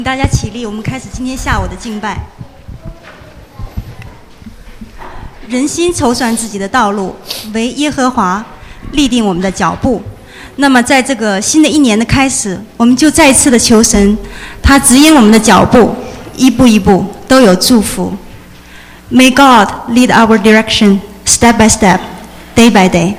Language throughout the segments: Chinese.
大家起立，我们开始今天下午的敬拜。人心筹算自己的道路，唯耶和华立定我们的脚步。那么在这个新的一年的开始，我们就再一次的求神，他指引我们的脚步，一步一步都有祝福。May God lead our direction, step by step, day by day.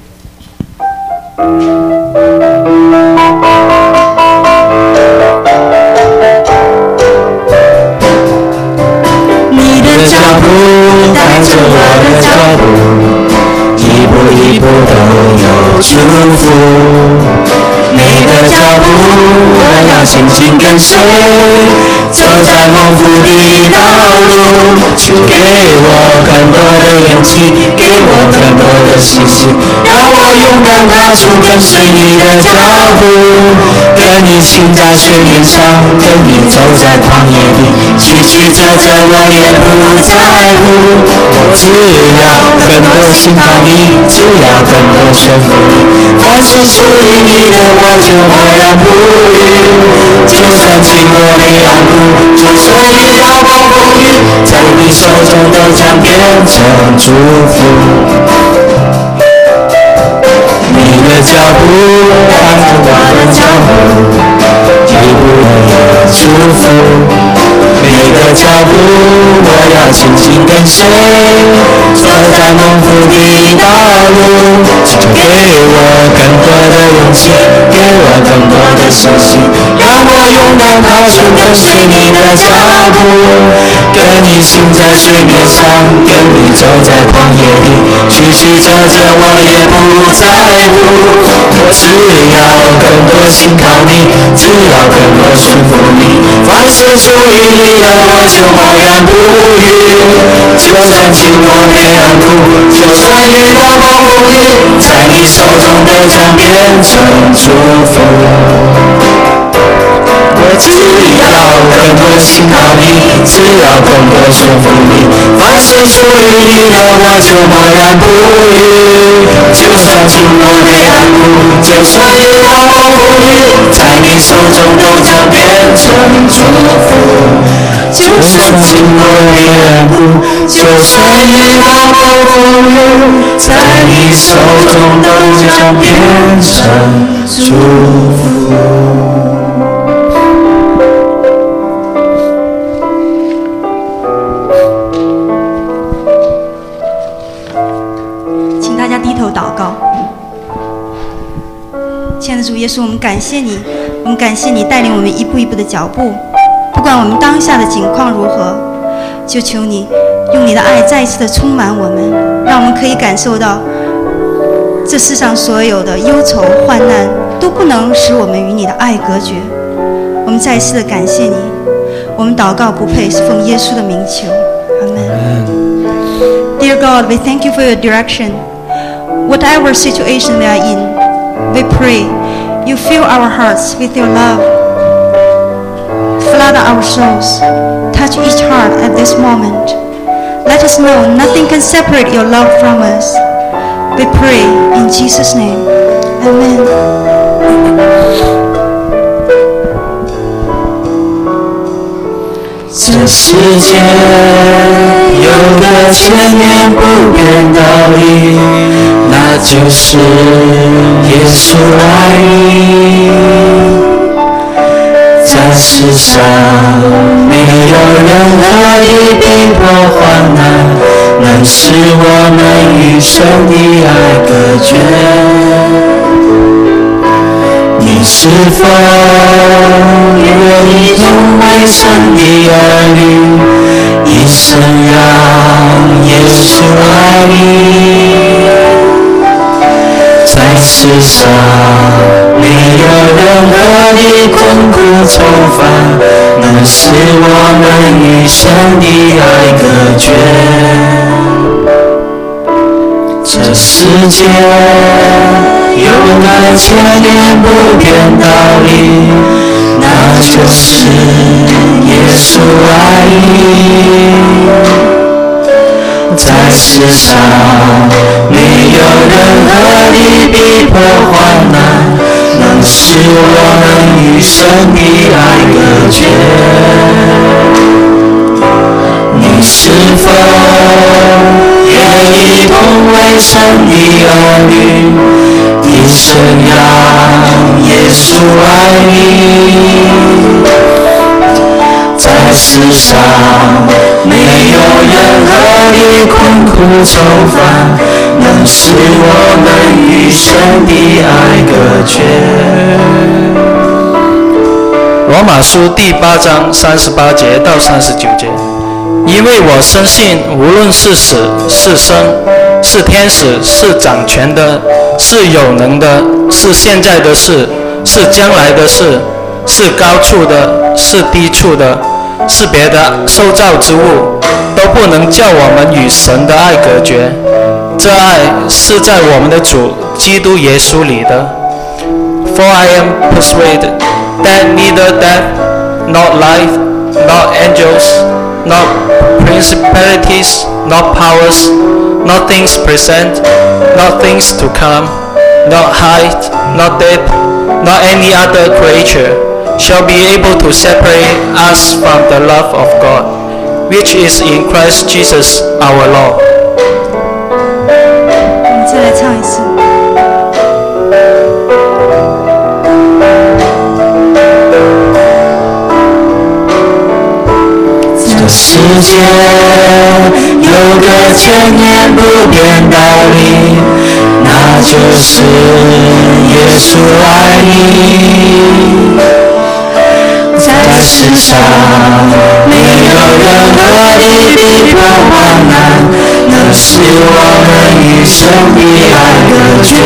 你的脚步带着我的脚步，一步一步都有祝福。你的脚步我要紧紧跟随，走在蒙福的道路。请给我更多的勇气，给我更多的信心，让我勇敢踏出跟随你的脚步。跟你行在水面上，跟你走在旷野里，曲曲折折我也不在乎。我只要更多信靠你，只要更多顺服你，凡是属于你的我就默然不语。就算经过黑暗谷，就算遇到暴风雨，在你手中都将变成祝福。你的脚步带着我的脚步，一步一步祝福。每个脚步我要紧紧跟随，走在蒙福的道路。请给我更多的勇气，给我更多的信心，让我勇敢踏出跟随你的脚步。跟你行在水面上，跟你走在旷野里，曲曲折折我也不在乎。我只要更多信靠你，只要更多顺服你，凡是属于你的我就默然不语。就算经过黑暗谷，就算遇到暴风雨，在你手中都将变成祝福。我只要更多信靠你，只要更多顺服你，凡是属于你的我就默然不语。就算经过黑暗谷，就算遇到暴风雨，在你手中都将变成祝福。就算经过黑暗谷，就算遇到暴风雨，在你手中都将变成祝福。 祷告。亲爱的主耶稣，我们感谢你，我们感谢你带领我们一步一步的脚步，不管我们当下的境况如何，就求你用你的爱再一次的充满我们，让我们可以感受到这世上所有的忧愁患难都不能使我们与你的爱隔绝。我们再一次的感谢你，我们祷告不配，是奉耶稣的名求，阿们。Dear God, we thank you for your direction.Whatever situation we are in, we pray you fill our hearts with your love. Flood our souls. Touch each heart at this moment. Let us know nothing can separate your love from us. We pray in Jesus' name. Amen. 这世界有个千年不变道理，那就是耶稣爱你。在世上没有任何的逼迫患难能使我们与神的爱隔绝。你是否愿意成为神的儿女，一生让耶稣爱你？在世上没有任何的困苦愁烦能使我们与神的爱隔绝。这世界有个千年不变道理，那就是耶稣爱你。在世上没有任何的逼迫患难能能使我们与神的爱隔绝。你是否愿意同为神的儿女，一生让耶稣爱你？在世上没有任何的困苦愁烦，能使我们与神的爱隔绝。 罗马书第8章38节到39节。因为我深信，无论是死是生，是天使，是掌权的，是有能的，是现在的事，是将来的事，是高处的，是低处的，是别的受造之物，都不能叫我们与神的爱隔绝。这爱是在我们的主基督耶稣里的。For I am persuaded that neither death, nor life, nor angels, nor principalities, nor powers, nor things present, nor things to come, nor height, nor depth, nor any other creature shall be able to separate us from the love of God, which is in Christ Jesus our Lord. 我们再来唱一次。 世界有个千年不变道理，那就是耶稣爱你。在世上没有任何的逼迫患难，能使我们与神的爱隔绝。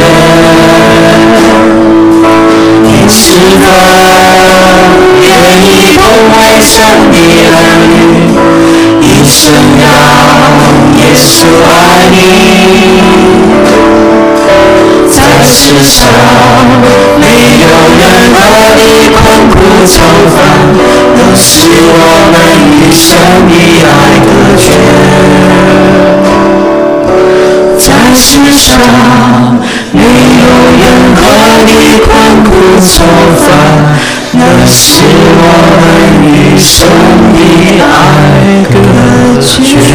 你是否愿意同为神的儿女，一生让耶稣爱你？在世上没有任何的困苦愁烦，能使我们与神的爱隔绝。在世上没有任何的困苦愁烦，能使我们与神的爱隔绝。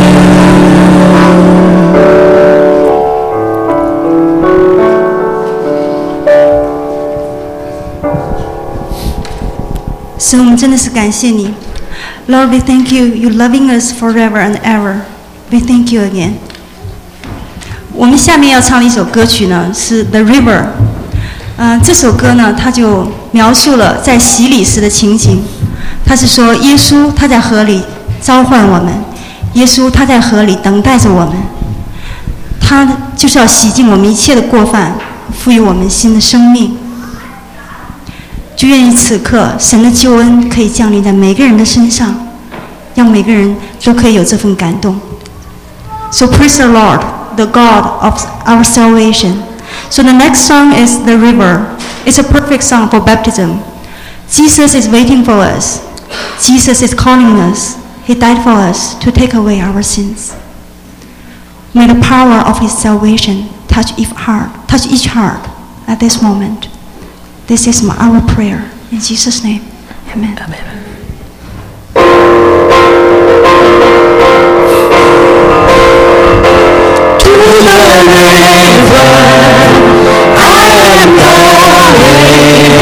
神，我们真的是感谢你 ，Lord, we thank you, you loving us forever and ever. We thank you again. 我们下面要唱的一首歌曲呢是《The River》。这首歌呢，它就描述了在洗礼时的情景。它是说，耶稣他在河里召唤我们，耶稣他在河里等待着我们，他就是要洗净我们一切的过犯，赋予我们新的生命。就愿意此刻神的救恩可以降临在每个人的身上，让每个人都可以有这份感动。So praise the Lord, the God of our salvation. So the next song is The River. It's a perfect song for baptism. Jesus is waiting for us. Jesus is calling us. He died for us to take away our sins. May the power of His salvation touch each heart at this moment. This is our prayer. In Jesus' name, Amen. Amen. To the river I am going,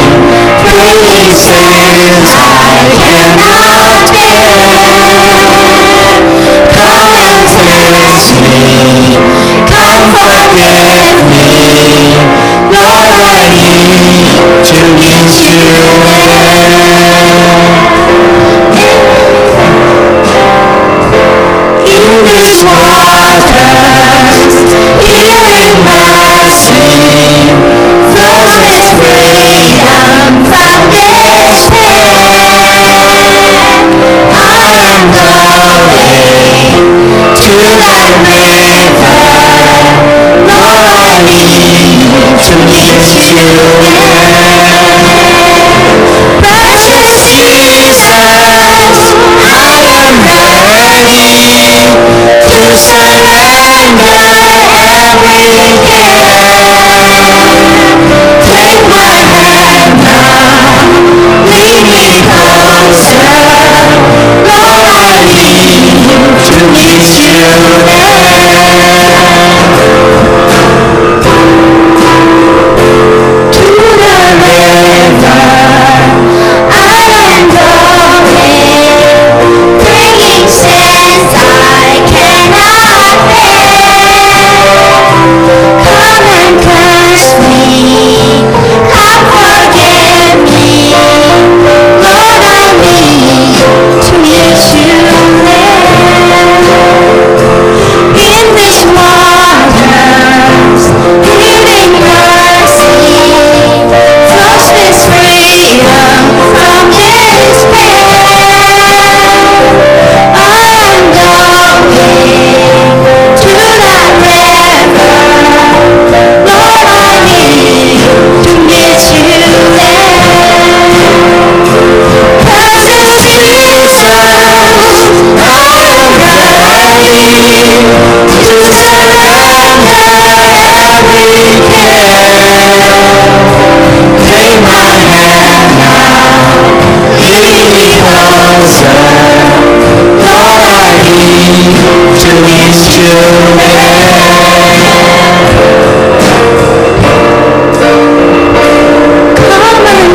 places I cannot bear. Come cleanse me, come forgive me, Lord, I need to meet you in this waters, healing mercy flows its freedom from despair. I am going to that river, Lord, I need to meet you there. Precious Jesus, I am ready to surrender every care. Take my hand.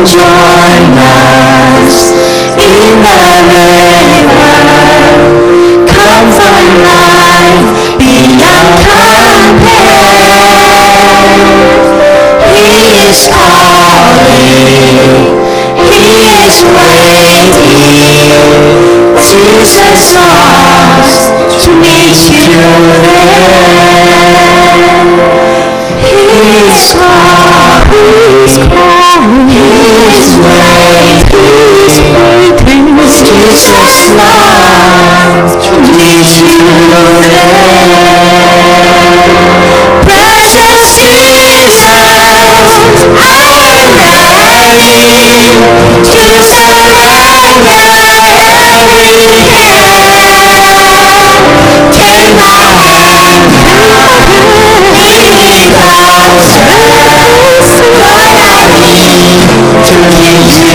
join us in the river. Come find life beyond compare. He is calling, He is waiting. Jesus lost to meet you there. He is calling, He is waiting. Jesus lost to meet you there. Precious Jesus, I'm ready to surrender everything. Take my hand, lead me closer. Lord, I need to meet you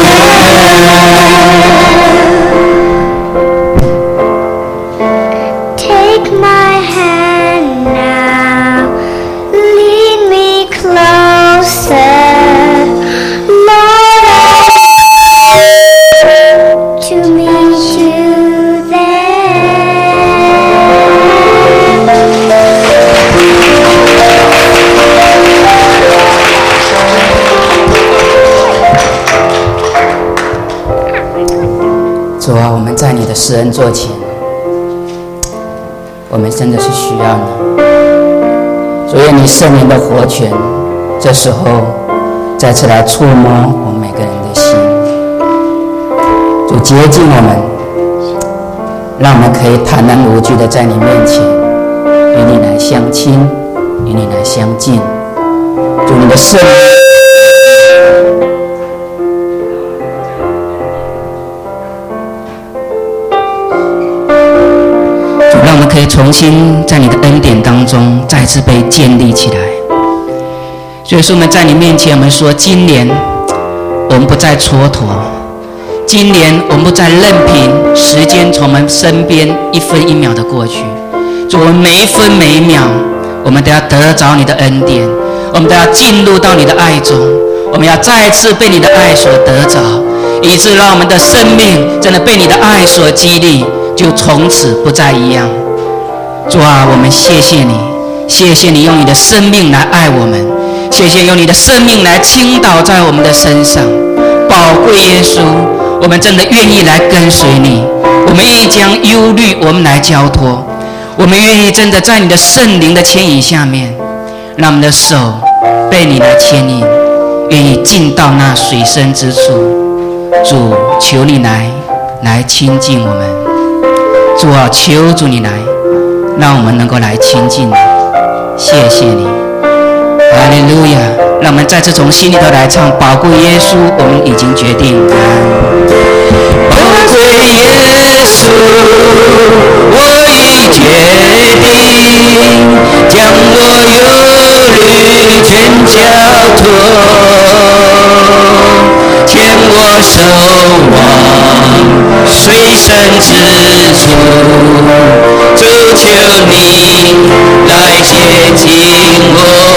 there. Take my hand now, lead me closer. Lord, I need to meet you there. 主啊，我们在你的施恩座前，我们真的是需要你。主，愿你圣灵的活泉，这时候再次来触摸我们每个人的心。主，洁净我们，让我们可以坦然无惧的在你面前，与你来相亲，与你来相近。主，你的圣灵。让我们可以重新在你的恩典当中再次被建立起来。所以说我们在你面前，我们说今年我们不再蹉跎，今年我们不再任凭时间从我们身边一分一秒的过去。主，我们每一分每一秒，我们都要得着你的恩典，我们都要进入到你的爱中，我们要再次被你的爱所得着，以致让我们的生命真的被你的爱所激励，就从此不再一样。主啊，我们谢谢你，谢谢你用你的生命来爱我们，谢谢用你的生命来倾倒在我们的身上。宝贵耶稣，我们真的愿意来跟随你，我们愿意将忧虑我们来交托，我们愿意真的在你的圣灵的牵引下面，让我们的手被你来牵引，愿意进到那水深之处。主，求你来亲近我们。主啊，求主你来，让我们能够来亲近你。谢谢你，哈利路亚！让我们再次从心里头来唱宝贵耶稣，我们已经决定。 宝贵耶稣，我已决定将我忧虑全交托，牵我手往水深之处，主求你来接近我。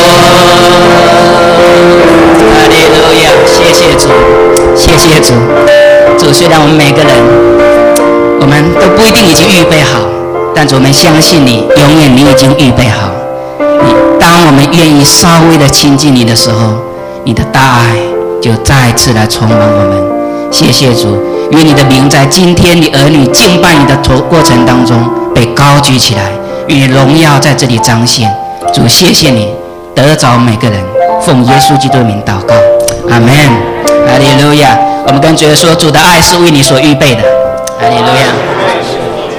哈利路亚！谢谢主，谢谢主。主，虽然我们每个人，我们都不一定已经预备好，但主，我们相信你，永远你已经预备好。当我们愿意稍微的亲近你的时候，你的大爱就再次来充满我们。谢谢主，愿你的名在今天你儿女敬拜你的过程当中被高举起来，愿你荣耀在这里彰显。主，谢谢你，得着每个人，奉耶稣基督的名祷告，阿们，哈利路亚。我们跟主说，主的爱是为你所预备的，哈利路亚。